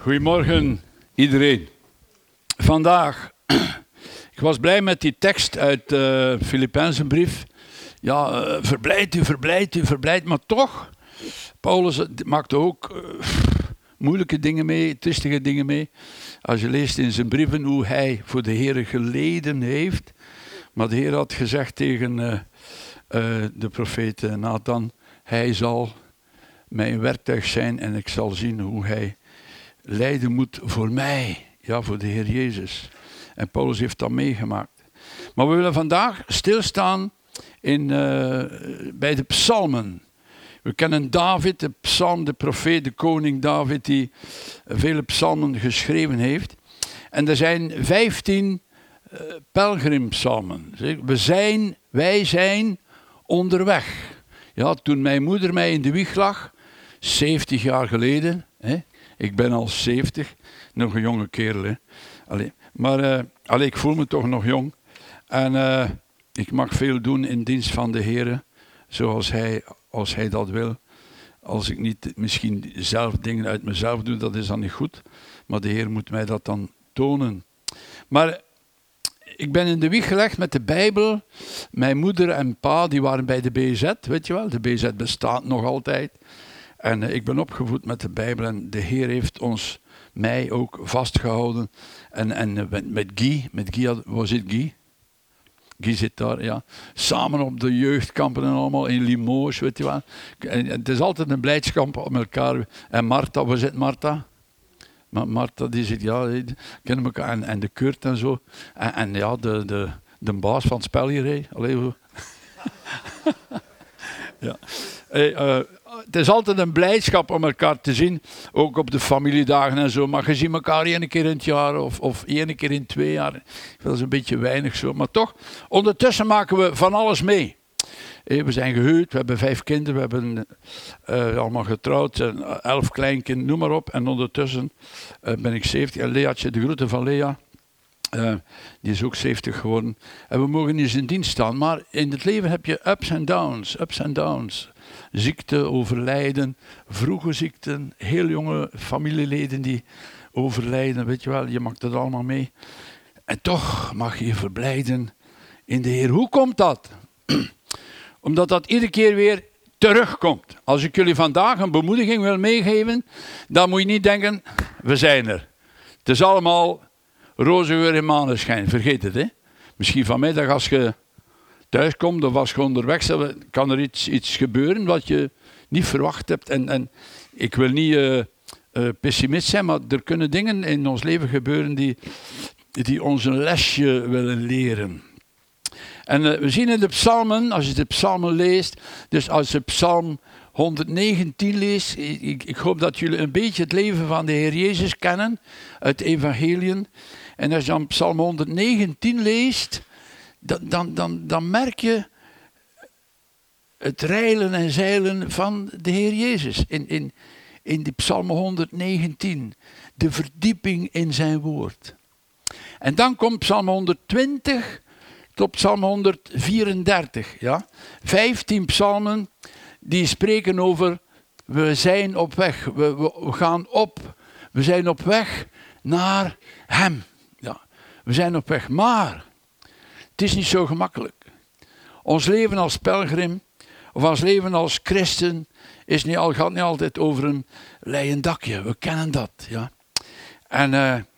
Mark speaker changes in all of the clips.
Speaker 1: Goedemorgen iedereen. Vandaag, ik was blij met die tekst uit Filippenzenbrief. Ja, verblijd, maar toch, Paulus maakte ook moeilijke dingen mee, tristige dingen mee. Als je leest in zijn brieven hoe hij voor de Heere geleden heeft. Maar de Heer had gezegd tegen de profeet Nathan, hij zal mijn werktuig zijn en ik zal zien hoe hij lijden moet voor mij. Ja, voor de Heer Jezus. En Paulus heeft dat meegemaakt. Maar we willen vandaag stilstaan bij de psalmen. We kennen David, de profeet, de koning David, die vele psalmen geschreven heeft. En er zijn 15 pelgrimpsalmen. Wij zijn onderweg. Ja, toen mijn moeder mij in de wieg lag, 70 jaar geleden. Ik ben al 70, nog een jonge kerel. Ik voel me toch nog jong. En ik mag veel doen in dienst van de Heer, zoals hij dat wil. Als ik niet misschien zelf dingen uit mezelf doe, dat is dan niet goed. Maar de Heer moet mij dat dan tonen. Maar ik ben in de wieg gelegd met de Bijbel. Mijn moeder en pa die waren bij de BZ, weet je wel. De BZ bestaat nog altijd. En ik ben opgevoed met de Bijbel en de Heer heeft mij ook vastgehouden. En met Guy, waar zit Guy? Guy zit daar, ja. Samen op de jeugdkampen en allemaal in Limoges, weet je wel. En het is altijd een blijdschap om elkaar. En Marta, waar zit Marta? Marta, die zit, ja, die kennen elkaar. En de Kurt en zo. En ja, de baas van het spel hier, allee. Ja. Het is altijd een blijdschap om elkaar te zien, ook op de familiedagen en zo. Maar je ziet elkaar 1 keer in het jaar of 1 keer in 2 jaar. Dat is een beetje weinig zo. Maar toch, ondertussen maken we van alles mee. We zijn gehuwd, we hebben 5 kinderen, we hebben allemaal getrouwd, 11 kleinkinderen, noem maar op. En ondertussen ben ik 70. En Leatje, de groeten van Lea. Die is ook 70 geworden. En we mogen in zijn dienst staan. Maar in het leven heb je ups en downs. Ziekte, overlijden, vroege ziekten, heel jonge familieleden die overlijden. Weet je wel, je maakt dat allemaal mee. En toch mag je je verblijden in de Heer. Hoe komt dat? Omdat dat iedere keer weer terugkomt. Als ik jullie vandaag een bemoediging wil meegeven, dan moet je niet denken, we zijn er. Het is allemaal roze geur en maneschijn, vergeet het. Misschien vanmiddag als je thuis komt of als je onderweg bent, kan er iets gebeuren wat je niet verwacht hebt. En ik wil niet pessimist zijn, maar er kunnen dingen in ons leven gebeuren die ons een lesje willen leren. En we zien in de psalmen, als je de psalmen leest, dus als je psalm 119 leest, ik hoop dat jullie een beetje het leven van de Heer Jezus kennen, uit de evangeliën. En als je dan psalm 119 leest, dan merk je het reilen en zeilen van de Heer Jezus. In die psalm 119, de verdieping in zijn woord. En dan komt psalm 120 tot psalm 134. Ja? 15 psalmen die spreken over, we zijn op weg, we gaan op, we zijn op weg naar hem. Ja, we zijn op weg, maar het is niet zo gemakkelijk. Ons leven als pelgrim, of ons leven als christen, gaat niet altijd over een leien dakje. We kennen dat. Ja. En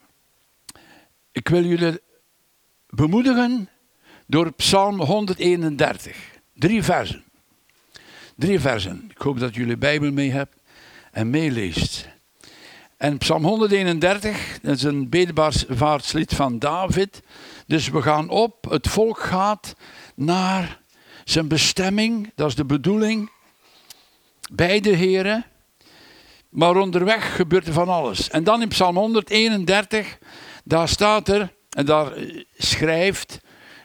Speaker 1: ik wil jullie bemoedigen door psalm 131. 3 versen. 3 versen. Ik hoop dat jullie Bijbel mee hebt en meeleest. En psalm 131, dat is een bedevaartslied van David. Dus we gaan op, het volk gaat naar zijn bestemming, dat is de bedoeling, bij de Heere. Maar onderweg gebeurt er van alles. En dan in psalm 131, daar staat er, en daar schrijft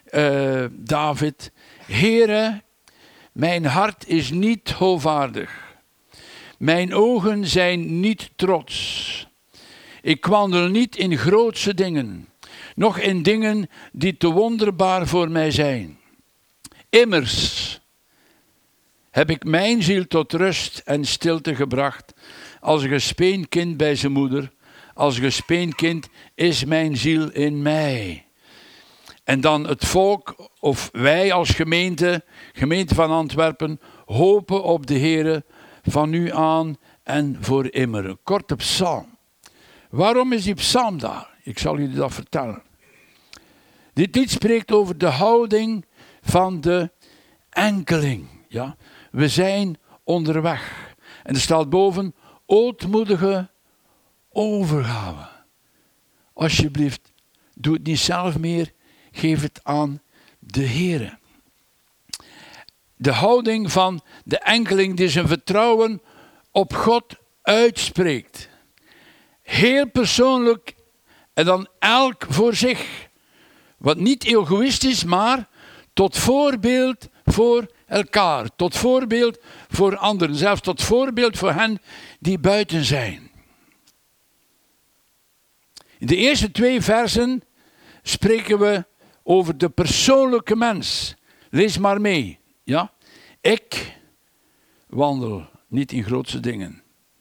Speaker 1: David, Heere, mijn hart is niet hoogvaardig. Mijn ogen zijn niet trots. Ik wandel niet in grootse dingen, noch in dingen die te wonderbaar voor mij zijn. Immers heb ik mijn ziel tot rust en stilte gebracht, als een gespeend kind bij zijn moeder, als gespeend kind is mijn ziel in mij. En dan het volk, of wij als gemeente van Antwerpen, hopen op de Heere van nu aan en voor immer. Een korte psalm. Waarom is die psalm daar? Ik zal jullie dat vertellen. Dit lied spreekt over de houding van de enkeling. Ja? We zijn onderweg. En er staat boven, ootmoedige overgave. Alsjeblieft, doe het niet zelf meer, geef het aan de Heere. De houding van de enkeling die zijn vertrouwen op God uitspreekt. Heel persoonlijk en dan elk voor zich. Wat niet egoïstisch, maar tot voorbeeld voor elkaar. Tot voorbeeld voor anderen. Zelfs tot voorbeeld voor hen die buiten zijn. In de eerste 2 versen spreken we over de persoonlijke mens. Lees maar mee. Ja? Ik wandel niet in grootste dingen.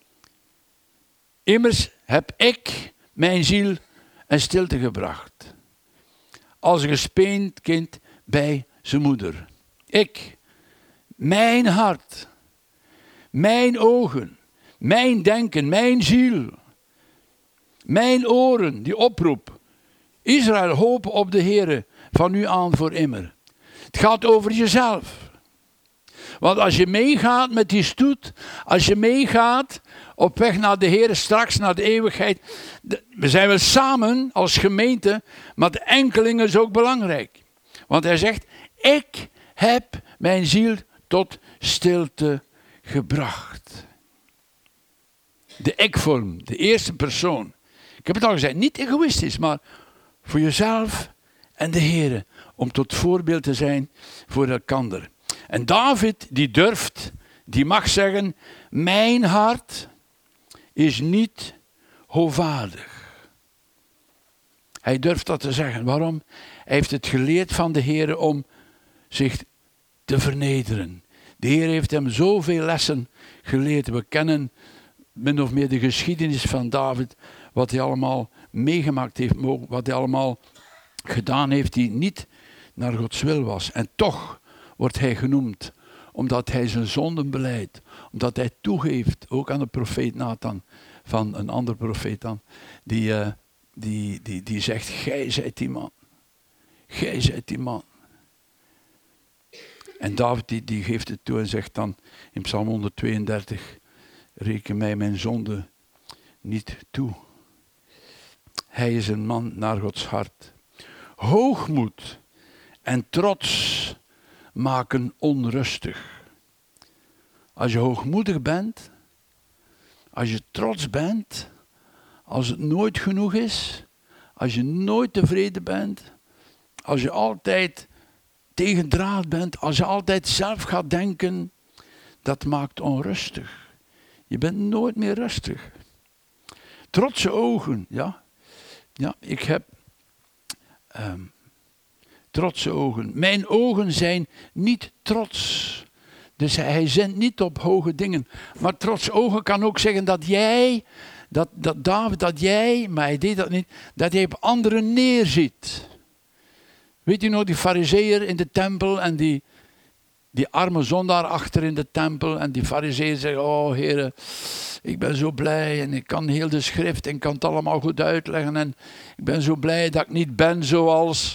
Speaker 1: Immers heb ik mijn ziel en stilte gebracht. Als een gespeend kind bij zijn moeder. Ik, mijn hart, mijn ogen, mijn denken, mijn ziel, mijn oren, die oproep. Israël, hoop op de Heere, van nu aan voor immer. Het gaat over jezelf. Want als je meegaat met die stoet, als je meegaat op weg naar de Heer, straks naar de eeuwigheid. We zijn wel samen als gemeente, maar de enkeling is ook belangrijk. Want hij zegt, ik heb mijn ziel tot stilte gebracht. De ik-vorm, de eerste persoon. Ik heb het al gezegd, niet egoïstisch, maar voor jezelf en de Heer. Om tot voorbeeld te zijn voor elkander. En David, die durft, die mag zeggen, mijn hart is niet hoogvaardig. Hij durft dat te zeggen. Waarom? Hij heeft het geleerd van de Heer om zich te vernederen. De Heer heeft hem zoveel lessen geleerd. We kennen min of meer de geschiedenis van David, wat hij allemaal meegemaakt heeft, wat hij allemaal gedaan heeft die niet naar Gods wil was. En toch wordt hij genoemd, omdat hij zijn zonden belijdt, omdat hij toegeeft, ook aan de profeet Nathan, van een ander profeet dan, die zegt, gij zijt die man. Gij zijt die man. En David die geeft het toe en zegt dan in Psalm 132, reken mij mijn zonde niet toe. Hij is een man naar Gods hart. Hoogmoed en trots maken onrustig. Als je hoogmoedig bent, als je trots bent, als het nooit genoeg is, als je nooit tevreden bent, als je altijd tegendraad bent, als je altijd zelf gaat denken, dat maakt onrustig. Je bent nooit meer rustig. Trotse ogen, ja. Ja, ik heb trotse ogen. Mijn ogen zijn niet trots. Dus hij zint niet op hoge dingen. Maar trotse ogen kan ook zeggen dat jij, dat David, dat jij, maar hij deed dat niet, dat hij op anderen neerziet. Weet u nog, die farizeeër in de tempel en die arme zondaar achter in de tempel. En die farizeeër zegt, oh Heere, ik ben zo blij en ik kan heel de schrift en ik kan het allemaal goed uitleggen. En ik ben zo blij dat ik niet ben zoals...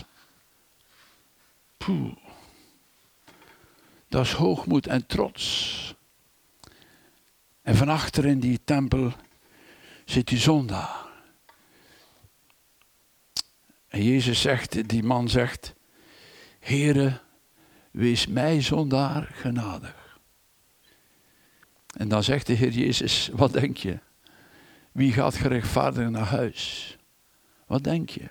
Speaker 1: Poeh. Dat is hoogmoed en trots. En van achter in die tempel zit die zondaar. En Jezus zegt, die man zegt, Heere, wees mij zondaar genadig. En dan zegt de Heer Jezus, wat denk je? Wie gaat gerechtvaardig naar huis? Wat denk je?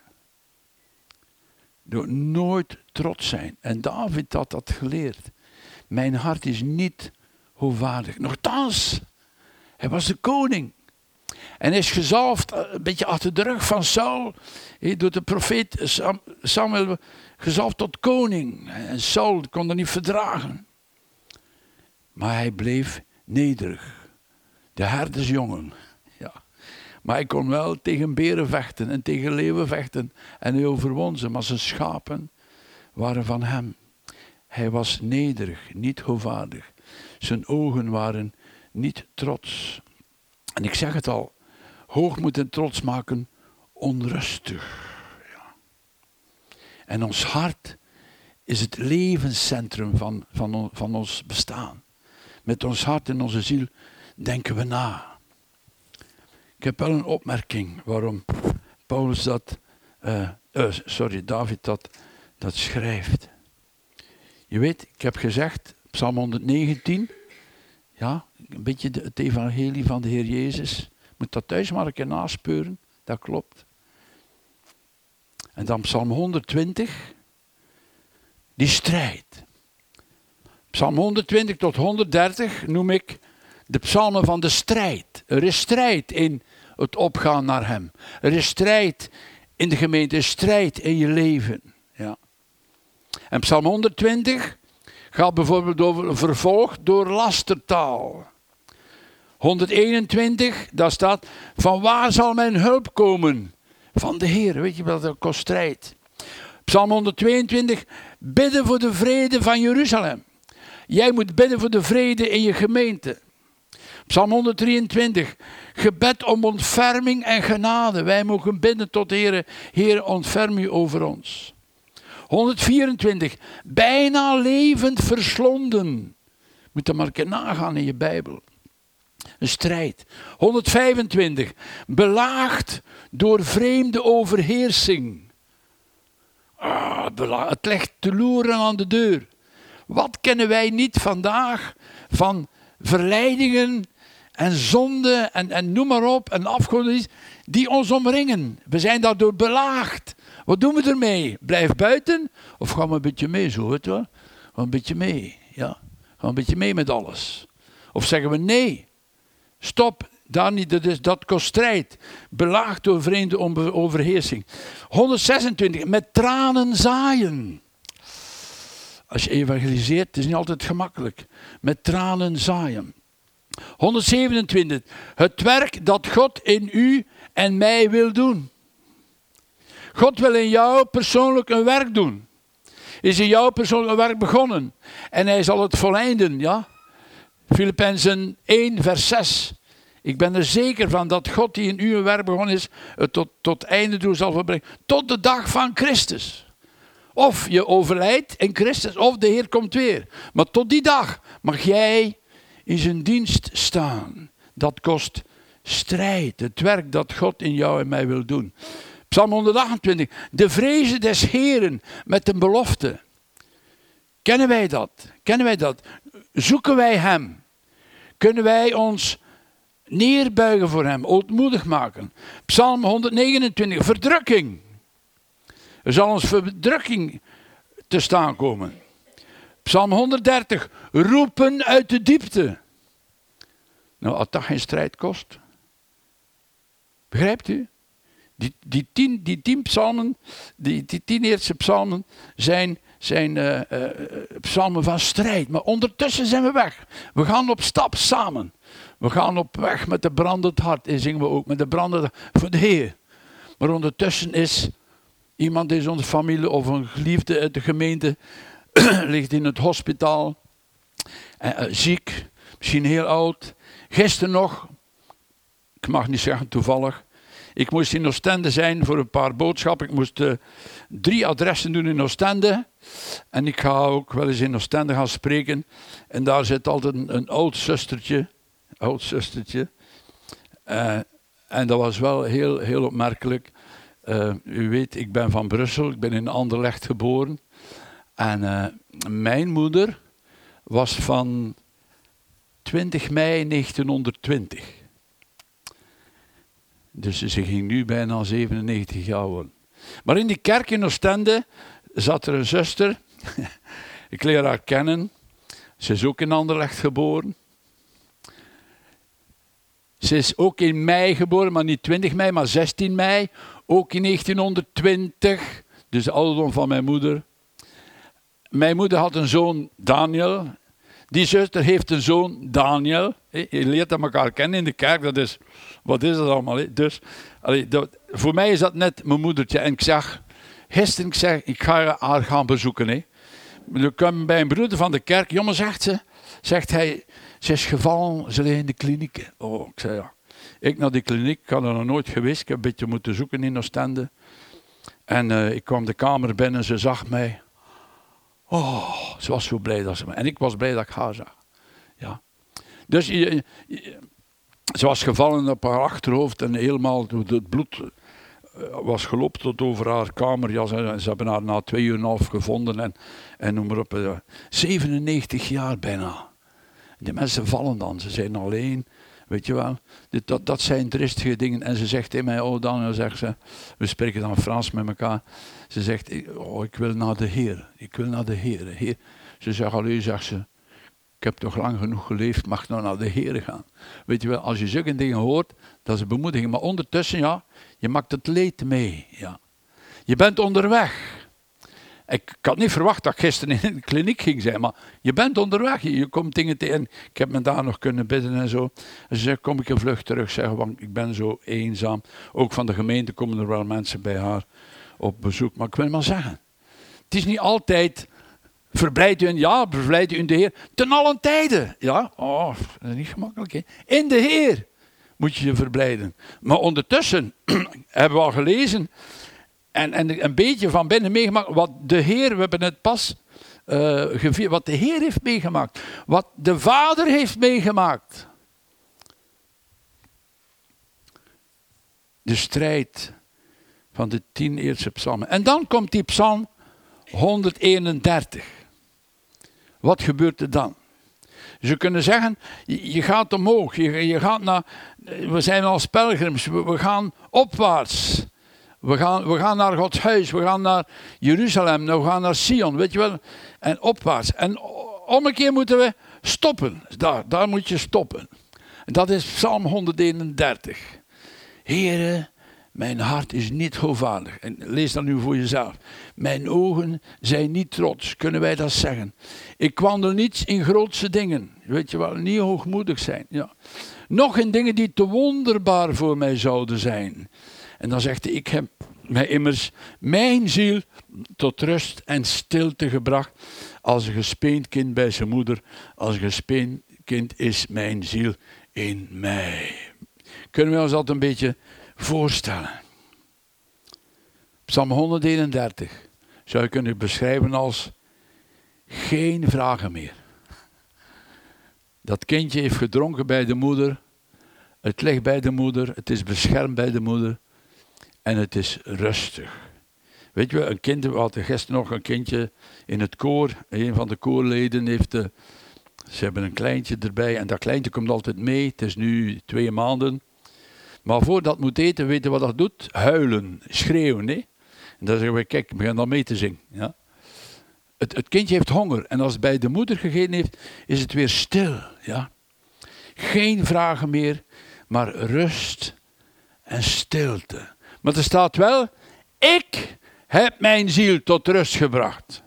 Speaker 1: Door nooit trots zijn. En David had dat geleerd. Mijn hart is niet hoogvaardig. Nochtans, hij was de koning. En hij is gezalfd, een beetje achter de rug van Saul, door de profeet Samuel, gezalfd tot koning. En Saul kon dat niet verdragen. Maar hij bleef nederig. De herdersjongen. Ja. Maar hij kon wel tegen beren vechten en tegen leeuwen vechten. En hij overwon ze, maar zijn schapen waren van hem. Hij was nederig, niet hovaardig. Zijn ogen waren niet trots. En ik zeg het al, hoogmoed en trots maken onrustig. Ja. En ons hart is het levenscentrum van ons bestaan. Met ons hart en onze ziel denken we na. Ik heb wel een opmerking waarom Paulus David dat schrijft. Je weet, ik heb gezegd, Psalm 119, ja, een beetje het evangelie van de Heer Jezus. Moet dat thuis maar een keer naspeuren, dat klopt. En dan Psalm 120, die strijd. Psalm 120 tot 130 noem ik de psalmen van de strijd. Er is strijd in het opgaan naar hem. Er is strijd in de gemeente, er is strijd in je leven. Ja. En Psalm 120 gaat bijvoorbeeld over vervolgd door lastertaal. 121, daar staat, van waar zal mijn hulp komen? Van de Heer, weet je wel, dat kost strijd. Psalm 122, bidden voor de vrede van Jeruzalem. Jij moet bidden voor de vrede in je gemeente. Psalm 123, gebed om ontferming en genade. Wij mogen bidden tot de Heer, Heer, ontferm u over ons. 124, bijna levend verslonden. Moet er maar een keer nagaan in je Bijbel. Een strijd. 125, belaagd door vreemde overheersing. Het legt te loeren aan de deur. Wat kennen wij niet vandaag van verleidingen en zonden en noem maar op en afgoden die ons omringen. We zijn daardoor belaagd. Wat doen we ermee? Blijf buiten of gaan we een beetje mee zo, weet je wel? Gaan een beetje mee, ja. Gaan een beetje mee met alles. Of zeggen we nee, stop, daar niet, dat kost strijd. Belaagd door vreemde overheersing. 126, met tranen zaaien. Als je evangeliseert, het is niet altijd gemakkelijk. Met tranen zaaien. 127, het werk dat God in u en mij wil doen. God wil in jou persoonlijk een werk doen. Is in jou persoonlijk een werk begonnen. En hij zal het voleinden, ja. Filippenzen 1 vers 6. Ik ben er zeker van dat God die in u een werk begonnen is, het tot einde toe zal verbrengen. Tot de dag van Christus. Of je overlijdt in Christus, of de Heer komt weer. Maar tot die dag mag jij in zijn dienst staan. Dat kost strijd. Het werk dat God in jou en mij wil doen. Psalm 128. De vrezen des Heeren met een belofte. Kennen wij dat? Kennen wij dat? Zoeken wij hem? Kunnen wij ons neerbuigen voor hem? Ootmoedig maken? Psalm 129. Verdrukking. Er zal ons verdrukking te staan komen. Psalm 130. Roepen uit de diepte. Nou, als dat geen strijd kost. Begrijpt u? Die 10 psalmen, die 10 eerste psalmen zijn psalmen van strijd. Maar ondertussen zijn we weg. We gaan op stap samen. We gaan op weg met de brandend hart. En zingen we ook met de brandend hart voor de Heer. Maar ondertussen is iemand in onze familie of een geliefde uit de gemeente ligt in het hospitaal. Ziek, misschien heel oud. Gisteren nog, ik mag niet zeggen toevallig. Ik moest in Oostende zijn voor een paar boodschappen. Ik moest 3 adressen doen in Oostende. En ik ga ook wel eens in Oostende gaan spreken. En daar zit altijd een oud zustertje. En dat was wel heel, heel opmerkelijk. U weet, ik ben van Brussel. Ik ben in Anderlecht geboren. En mijn moeder was van 20 mei 1920. Dus ze ging nu bijna 97 jaar worden. Maar in die kerk in Oostende zat er een zuster. Ik leer haar kennen. Ze is ook in Anderlecht geboren. Ze is ook in mei geboren, maar niet 20 mei, maar 16 mei. Ook in 1920. Dus de ouderdom van mijn moeder. Mijn moeder had een zoon, Daniel. Die zuster heeft een zoon, Daniel. Je leert elkaar kennen in de kerk. Dat is, wat is dat allemaal? Dus, voor mij is dat net mijn moedertje. En ik zeg, gisteren, ik ga haar gaan bezoeken. Ik kwam bij een broeder van de kerk. Jongen, zegt hij, ze is gevallen, ze ligt in de kliniek. Oh, ik zei ja. Ik naar die kliniek, ik had er nog nooit geweest. Ik heb een beetje moeten zoeken in Oostende. En ik kwam de kamer binnen, ze zag mij. Oh, ze was zo blij dat ze me. En ik was blij dat ik haar zag. Ja. Dus ze was gevallen op haar achterhoofd en helemaal het bloed was gelopen tot over haar kamer. Ja, ze hebben haar na 2 uur en een half gevonden en noem maar op. 97 jaar bijna. Die mensen vallen dan, ze zijn alleen. Weet je wel, dat zijn tristige dingen. En ze zegt tegen mij, oh Daniel, zegt ze, we spreken dan Frans met elkaar. Ze zegt, oh, ik wil naar de Heer. Ik wil naar de Heer. Heer. Ze zegt, allee, zegt ze, ik heb toch lang genoeg geleefd, mag nou naar de Heer gaan. Weet je wel, als je zulke dingen hoort, dat is een bemoediging. Maar ondertussen, ja, je maakt het leed mee. Ja. Je bent onderweg. Ik had niet verwacht dat ik gisteren in de kliniek ging zijn, maar je bent onderweg. Je komt dingen tegen. Ik heb me daar nog kunnen bidden en zo. En ze zegt, kom ik een vlucht terug zeggen, want ik ben zo eenzaam. Ook van de gemeente komen er wel mensen bij haar op bezoek. Maar ik wil maar zeggen, het is niet altijd, verblijd u in de Heer, ten allen tijden. Ja, oh, dat is niet gemakkelijk. Hè? In de Heer moet je je verblijden. Maar ondertussen hebben we al gelezen. En een beetje van binnen meegemaakt wat de Heer, we hebben het pas gevierd, wat de Heer heeft meegemaakt. Wat de Vader heeft meegemaakt. De strijd van de 10 eerste psalmen. En dan komt die psalm 131. Wat gebeurt er dan? Ze kunnen zeggen, je gaat omhoog, je gaat naar, we zijn als pelgrims, we gaan opwaarts. We gaan naar Gods huis, we gaan naar Jeruzalem, we gaan naar Sion, weet je wel. En opwaarts. En om een keer moeten we stoppen. Daar moet je stoppen. En dat is Psalm 131. Heere, mijn hart is niet hoogvaardig. En lees dat nu voor jezelf. Mijn ogen zijn niet trots. Kunnen wij dat zeggen? Ik wandel niet in grootse dingen. Weet je wel, niet hoogmoedig zijn. Ja. Nog in dingen die te wonderbaar voor mij zouden zijn. En dan zegt hij, ik heb mij immers mijn ziel tot rust en stilte gebracht. Als een gespeend kind bij zijn moeder. Als een gespeend kind is mijn ziel in mij. Kunnen we ons dat een beetje voorstellen? Psalm 131 zou je kunnen beschrijven als geen vragen meer. Dat kindje heeft gedronken bij de moeder. Het ligt bij de moeder. Het is beschermd bij de moeder. En het is rustig. Weet je wel, een kind, we hadden gisteren nog een kindje in het koor. Een van de koorleden heeft, ze hebben een kleintje erbij. En dat kleintje komt altijd mee. Het is nu 2 maanden. Maar voordat het moet eten, weet je wat dat doet? Huilen, schreeuwen. Hè? En dan zeggen we, kijk, we gaan dan mee te zingen. Ja? Het kindje heeft honger. En als het bij de moeder gegeten heeft, is het weer stil. Ja? Geen vragen meer, maar rust en stilte. Maar er staat wel, ik heb mijn ziel tot rust gebracht.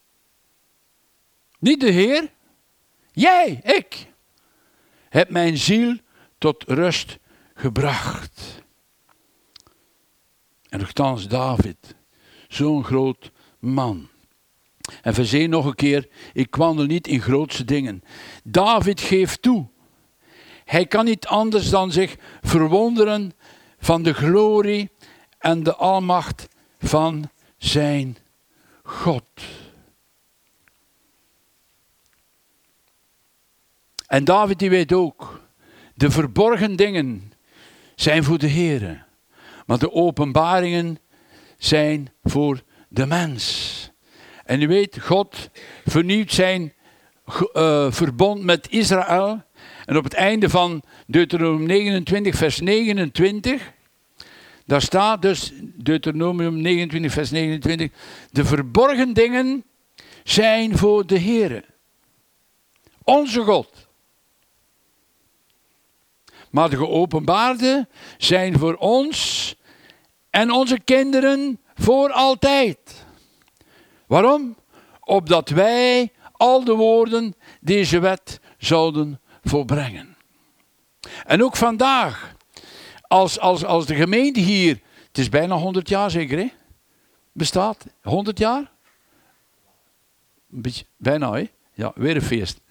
Speaker 1: Niet de Heer, jij, ik, heb mijn ziel tot rust gebracht. En nogthans David, zo'n groot man. En verzee nog een keer, ik wandel niet in grootse dingen. David geeft toe. Hij kan niet anders dan zich verwonderen van de glorie en de almacht van zijn God. En David die weet ook, de verborgen dingen zijn voor de Heere, maar de openbaringen zijn voor de mens. En u weet, God vernieuwt zijn verbond met Israël. En op het einde van Deuteronomium 29, vers 29, daar staat dus, Deuteronomium 29, vers 29, de verborgen dingen zijn voor de Heere, onze God. Maar de geopenbaarde zijn voor ons en onze kinderen voor altijd. Waarom? Opdat wij al de woorden deze wet zouden volbrengen. En ook vandaag, als de gemeente hier, het is bijna 100 jaar zeker, hè? Bestaat 100 jaar? Een beetje, bijna, hè? Ja, weer een feest.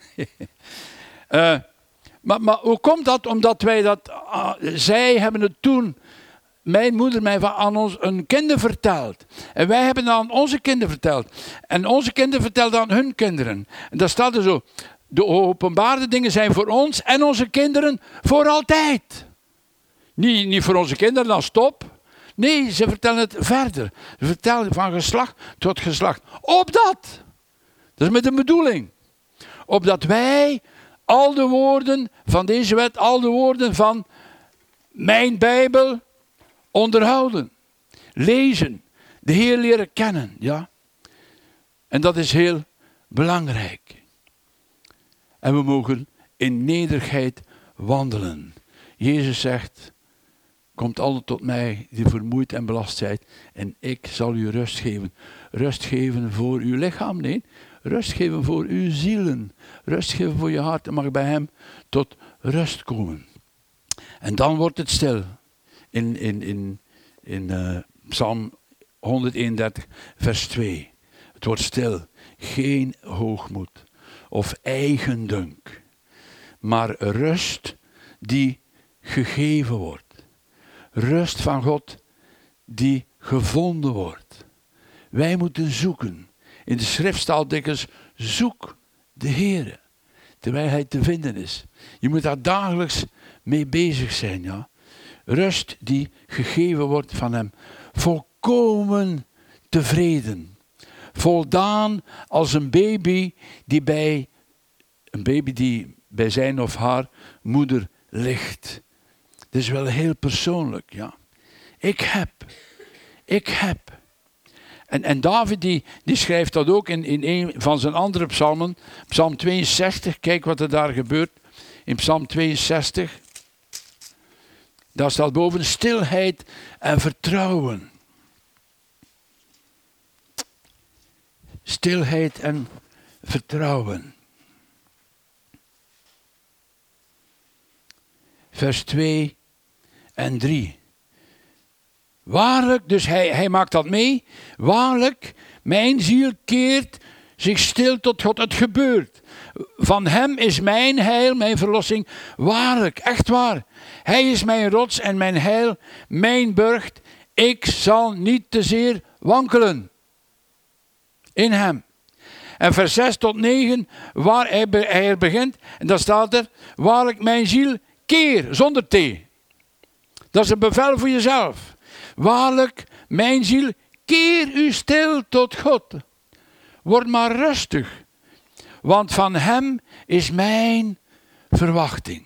Speaker 1: Maar hoe komt dat? Omdat wij dat, zij hebben het toen, mijn moeder, aan ons een kinderen verteld. En wij hebben het aan onze kinderen verteld. En onze kinderen vertelden aan hun kinderen. En daar staat er zo, de openbare dingen zijn voor ons en onze kinderen voor altijd. Niet voor onze kinderen, dan stop. Nee, ze vertellen het verder. Ze vertellen van geslacht tot geslacht. Opdat, dat is met een bedoeling, opdat wij al de woorden van deze wet, al de woorden van mijn Bijbel onderhouden, lezen, de Heer leren kennen. Ja? En dat is heel belangrijk. En we mogen in nederigheid wandelen. Jezus zegt, komt allen tot mij die vermoeid en belast zijt en ik zal u rust geven. Rust geven voor uw lichaam, nee. Rust geven voor uw zielen. Rust geven voor je hart en mag bij hem tot rust komen. En dan wordt het stil. In Psalm 131 vers 2. Het wordt stil. Geen hoogmoed of eigendunk. Maar rust die gegeven wordt. Rust van God die gevonden wordt. Wij moeten zoeken. In de schrift staat dikwijls, zoek de Heere, terwijl hij te vinden is. Je moet daar dagelijks mee bezig zijn. Ja? Rust die gegeven wordt van hem. Volkomen tevreden. Voldaan als een baby die bij zijn of haar moeder ligt. Dat is wel heel persoonlijk. Ja. Ik heb. En David die schrijft dat ook in een van zijn andere psalmen. Psalm 62, kijk wat er daar gebeurt. In Psalm 62. Daar staat boven stilheid en vertrouwen. Stilheid en vertrouwen. Vers 2 en 3. Waarlijk, dus hij maakt dat mee. Waarlijk, mijn ziel keert zich stil tot God. Het gebeurt. Van hem is mijn heil, mijn verlossing. Waarlijk, echt waar. Hij is mijn rots en mijn heil, mijn burcht. Ik zal niet te zeer wankelen. In hem. En vers 6 tot 9, waar hij begint. En dan staat er, waarlijk mijn ziel keer, zonder T. Dat is een bevel voor jezelf. Waarlijk, mijn ziel, keer u stil tot God. Word maar rustig, want van hem is mijn verwachting.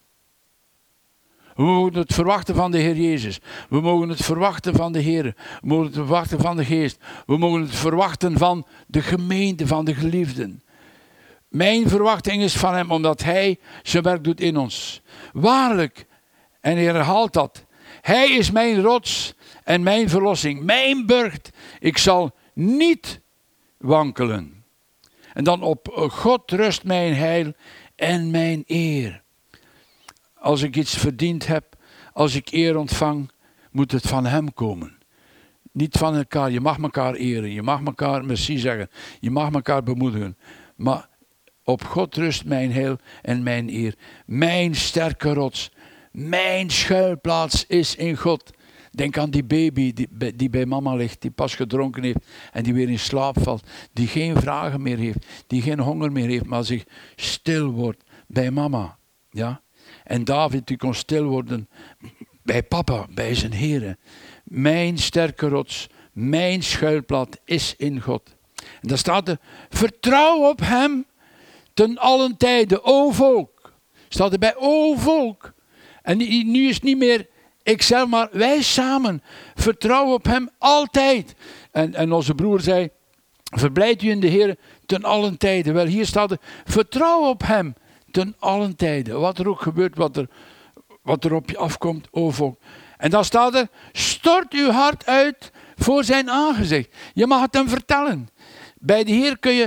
Speaker 1: We mogen het verwachten van de Heer Jezus. We mogen het verwachten van de Heer. We mogen het verwachten van de Geest. We mogen het verwachten van de gemeente, van de geliefden. Mijn verwachting is van hem, omdat hij zijn werk doet in ons. Waarlijk, en hij herhaalt dat. Hij is mijn rots en mijn verlossing, mijn burcht. Ik zal niet wankelen. En dan op God rust mijn heil en mijn eer. Als ik iets verdiend heb, als ik eer ontvang, moet het van hem komen. Niet van elkaar. Je mag elkaar eren, je mag elkaar merci zeggen, je mag elkaar bemoedigen. Maar op God rust mijn heil en mijn eer. Mijn sterke rots, mijn schuilplaats is in God. Denk aan die baby die bij mama ligt, die pas gedronken heeft en die weer in slaap valt. Die geen vragen meer heeft, die geen honger meer heeft, maar zich stil wordt bij mama. Ja? En David die kon stil worden bij papa, bij zijn Heere. Mijn sterke rots, mijn schuilplaats is in God. En daar staat er, vertrouw op hem ten allen tijde, o volk. Staat erbij, o volk. En nu is het niet meer ikzelf, maar wij samen. Vertrouw op hem altijd. En onze broer zei, verblijd u in de Heer ten allen tijde. Wel, hier staat er, vertrouw op hem ten allen tijde. Wat er ook gebeurt, wat er op je afkomt, o volk. En dan staat er, stort uw hart uit voor zijn aangezicht. Je mag het hem vertellen. Bij de Heer kun je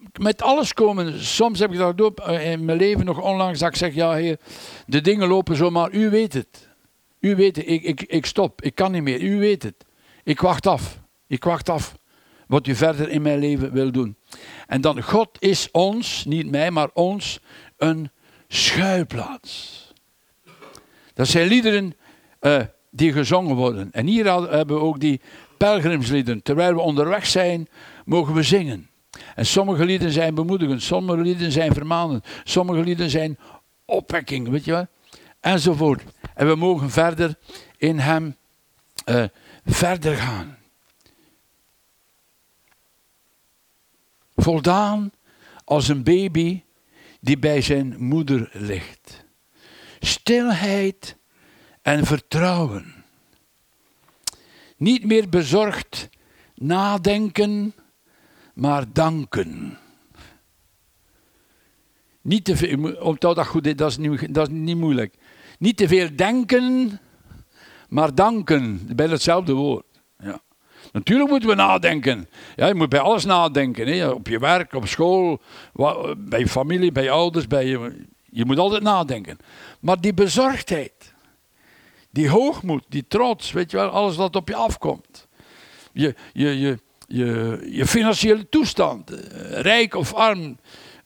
Speaker 1: met alles komen. Soms heb ik dat ook in mijn leven nog onlangs dat ik zeg, ja Heer, de dingen lopen zo, maar u weet het. U weet het, ik stop, ik kan niet meer, u weet het. Ik wacht af wat u verder in mijn leven wil doen. En dan, God is ons, niet mij, maar ons, een schuilplaats. Dat zijn liederen die gezongen worden. En hier hebben we ook die pelgrimsliederen. Terwijl we onderweg zijn, mogen we zingen. En sommige liederen zijn bemoedigend, sommige liederen zijn vermanend, sommige liederen zijn opwekking, weet je wel. Enzovoort. En we mogen verder in hem verder gaan. Voldaan als een baby die bij zijn moeder ligt. Stilheid en vertrouwen. Niet meer bezorgd nadenken, maar danken. Niet te veel, onthoud dat goed, dat is niet moeilijk. Niet te veel denken, maar danken. Bij hetzelfde woord. Ja. Natuurlijk moeten we nadenken. Ja, je moet bij alles nadenken. Hè. Op je werk, op school, bij je familie, bij je ouders. Je moet altijd nadenken. Maar die bezorgdheid, die hoogmoed, die trots, weet je wel, alles wat op je afkomt. Je financiële toestand, rijk of arm,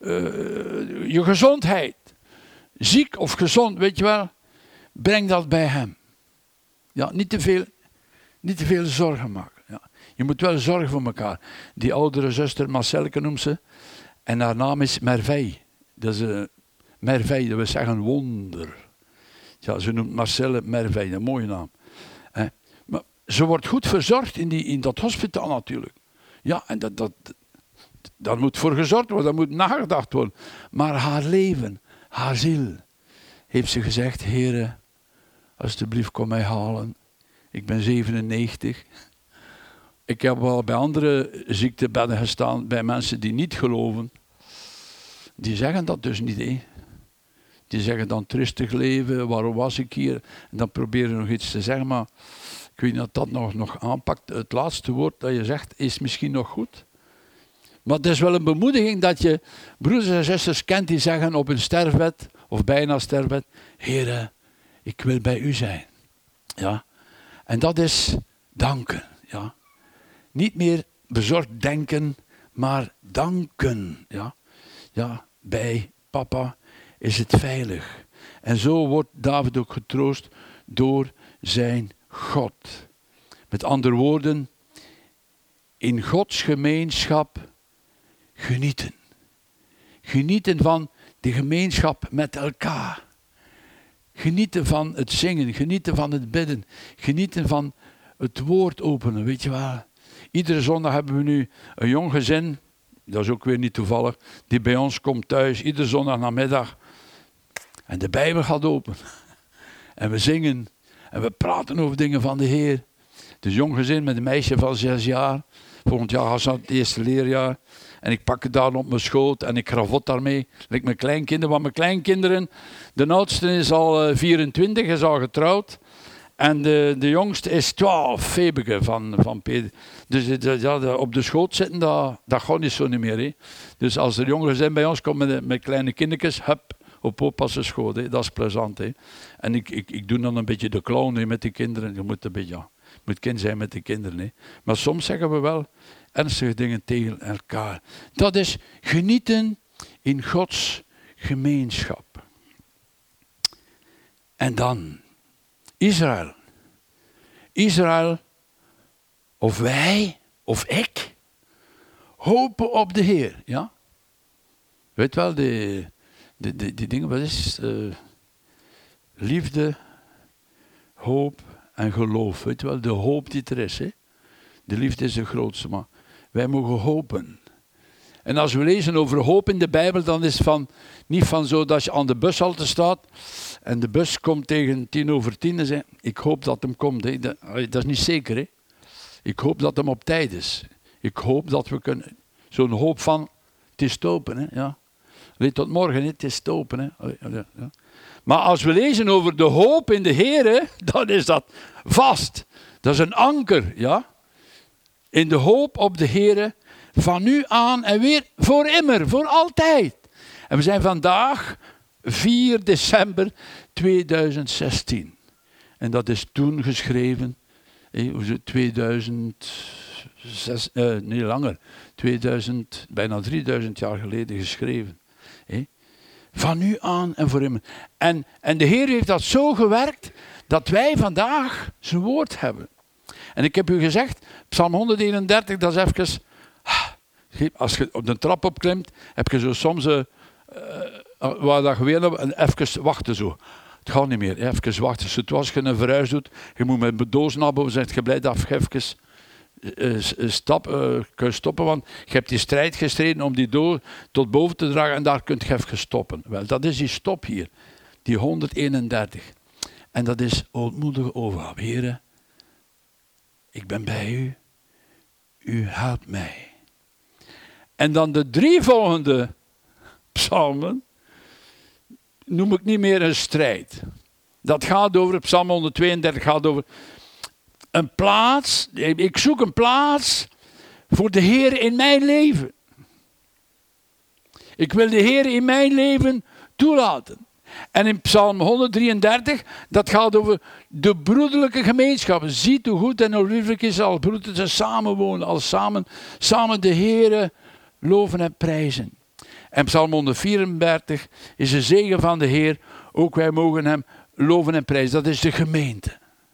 Speaker 1: je gezondheid, ziek of gezond, weet je wel, breng dat bij hem. Ja, niet te veel zorgen maken. Ja. Je moet wel zorgen voor elkaar. Die oudere zuster, Marcelke noemt ze, en haar naam is Merveille. Dat is Merveille, dat wil zeggen wonder. Ja, ze noemt Marcelle Merveille, een mooie naam. Maar ze wordt goed verzorgd in dat hospitaal natuurlijk. Ja, en daar moet voor gezorgd worden, daar moet nagedacht worden. Maar haar leven, haar ziel, heeft ze gezegd, Heere, alsjeblieft kom mij halen. Ik ben 97. Ik heb wel bij andere ziektebedden gestaan, bij mensen die niet geloven. Die zeggen dat dus niet, hè. Die zeggen dan tristig leven, waarom was ik hier? En dan proberen nog iets te zeggen, maar ik weet niet dat dat nog aanpakt. Het laatste woord dat je zegt is misschien nog goed. Maar het is wel een bemoediging dat je broeders en zusters kent die zeggen op hun sterfbed, of bijna sterfbed, Heere, ik wil bij u zijn. Ja. En dat is danken. Ja. Niet meer bezorgd denken, maar danken. Ja. Ja, bij papa is het veilig. En zo wordt David ook getroost door zijn God. Met andere woorden, in Gods gemeenschap genieten. Genieten van de gemeenschap met elkaar. Genieten van het zingen, genieten van het bidden, genieten van het woord openen, weet je wel. Iedere zondag hebben we nu een jong gezin, dat is ook weer niet toevallig, die bij ons komt thuis, iedere zondagnamiddag. En de Bijbel gaat open. En we zingen en we praten over dingen van de Heer. Het is een jong gezin met een meisje van 6 jaar. Volgend jaar gaat ze naar het eerste leerjaar. En ik pak het daar op mijn schoot en ik gravot daarmee. Like mijn kleinkinderen. Want mijn kleinkinderen, de oudste is al 24, is al getrouwd. En de jongste is 12, Febeke van Peter. Dus op de schoot zitten, dat gaat niet zo niet meer. Hè. Dus als er jongeren zijn bij ons, komen met kleine kindertjes, hup, op opa's schoot. Hè. Dat is plezant. Hè. En ik doe dan een beetje de clown hè, met die kinderen. Je moet een beetje, moet kind zijn met de kinderen. Hè. Maar soms zeggen we wel ernstige dingen tegen elkaar. Dat is genieten in Gods gemeenschap. En dan Israël. Israël, of wij, of ik, hopen op de Heer. Ja? Weet wel, die dingen, wat is liefde, hoop en geloof. Weet je wel, de hoop die er is. Hè? De liefde is de grootste, maar wij mogen hopen. En als we lezen over hoop in de Bijbel, dan is het niet van zo dat je aan de bushalte staat en de bus komt tegen 10:10 en zegt, ik hoop dat hem komt. Hè. Dat is niet zeker. Hè. Ik hoop dat hem op tijd is. Ik hoop dat we kunnen. Zo'n hoop van, het is te open. Hè. Ja. Weet tot morgen, hè. Het is te open. Hè. Ja. Maar als we lezen over de hoop in de Heer, dan is dat vast. Dat is een anker. Ja. In de hoop op de Heer Van nu aan en weer voor immer, voor altijd. En we zijn vandaag 4 december 2016. En dat is toen geschreven, 2006, nee langer, 2000, bijna 3000 jaar geleden geschreven. Van nu aan en voor immer. En de Heer heeft dat zo gewerkt, dat wij vandaag zijn woord hebben. En ik heb u gezegd, Psalm 131, dat is even... Als je op de trap opklimt, heb je zo soms... waar dat gewoon hebt, en even wachten zo. Het gaat niet meer, even wachten. Zoals je een verhuis doet, je moet met de doos naar boven, zeg je blij dat je even kun stoppen, want je hebt die strijd gestreden om die doos tot boven te dragen en daar kun je even stoppen. Wel, dat is die stop hier, die 131. En dat is ootmoedige overgave. Heere, ik ben bij u, u helpt mij. En dan de 3 volgende psalmen noem ik niet meer een strijd. Dat gaat over, Psalm 132 gaat over een plaats. Ik zoek een plaats voor de Heer in mijn leven. Ik wil de Heer in mijn leven toelaten. En in Psalm 133, dat gaat over de broederlijke gemeenschap. Ziet hoe goed en hoe lieflijk is als broeders te samenwonen, als samen de Heer loven en prijzen. En Psalm 134 is de zegen van de Heer. Ook wij mogen hem loven en prijzen. Dat is de gemeente.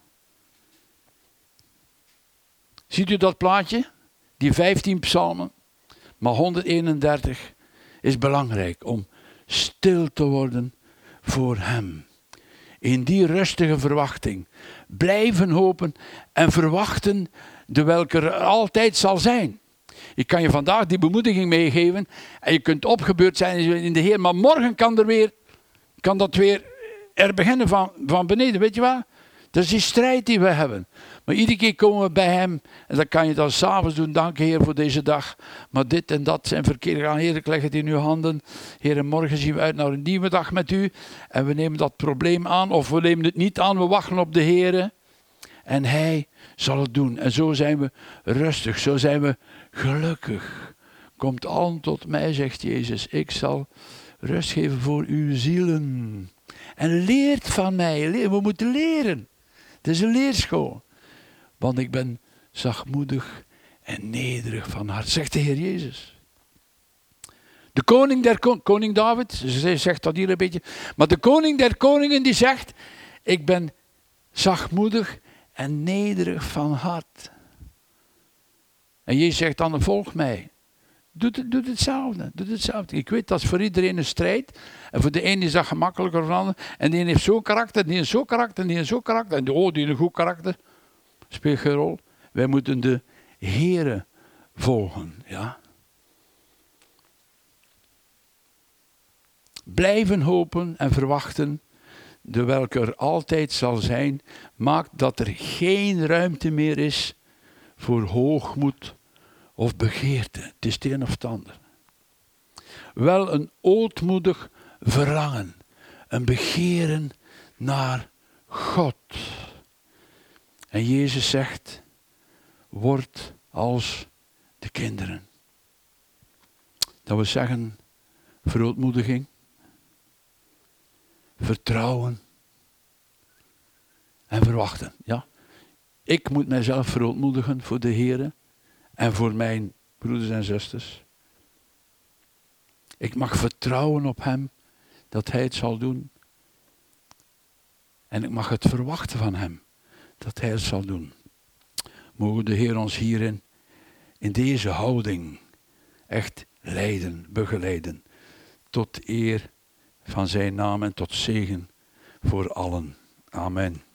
Speaker 1: Ziet u dat plaatje? Die 15 psalmen. Maar 131 is belangrijk om stil te worden voor hem. In die rustige verwachting. Blijven hopen en verwachten de welke er altijd zal zijn. Ik kan je vandaag die bemoediging meegeven. En je kunt opgebeurd zijn in de Heer. Maar morgen kan dat weer er beginnen van beneden. Weet je wat? Dat is die strijd die we hebben. Maar iedere keer komen we bij hem. En dan kan je dan s'avonds doen. Dank Heer voor deze dag. Maar dit en dat zijn verkeerd gaan. Heer, ik leg het in uw handen. Heer, en morgen zien we uit naar een nieuwe dag met u. En we nemen dat probleem aan. Of we nemen het niet aan. We wachten op de Heer. En hij zal het doen. En zo zijn we rustig. Zo zijn we gelukkig. Komt allen tot mij, zegt Jezus. Ik zal rust geven voor uw zielen. En leert van mij. We moeten leren. Het is een leerschool. Want ik ben zachtmoedig en nederig van hart, zegt de Heer Jezus. De koning der koning David, ze zegt dat hier een beetje. Maar de koning der koningen die zegt, ik ben zachtmoedig en nederig van hart. En Jezus zegt dan, volg mij. Doe hetzelfde. Ik weet, dat is voor iedereen een strijd. En voor de een is dat gemakkelijker dan de ander. En die een heeft zo'n karakter, die heeft zo'n karakter, die heeft zo'n karakter. En die heeft een goed karakter. Speelt geen rol. Wij moeten de Heere volgen. Ja? Blijven hopen en verwachten, de welke er altijd zal zijn, maakt dat er geen ruimte meer is voor hoogmoed of begeerte. Het is het een of het ander. Wel een ootmoedig verlangen, een begeren naar God. En Jezus zegt, word als de kinderen. Dat wil zeggen, verootmoediging, vertrouwen en verwachten. Ja? Ik moet mijzelf verootmoedigen voor de Heer en voor mijn broeders en zusters. Ik mag vertrouwen op hem, dat hij het zal doen. En ik mag het verwachten van hem, dat hij het zal doen. Mogen de Heer ons hierin, in deze houding, echt leiden, begeleiden. Tot eer van zijn naam en tot zegen voor allen. Amen.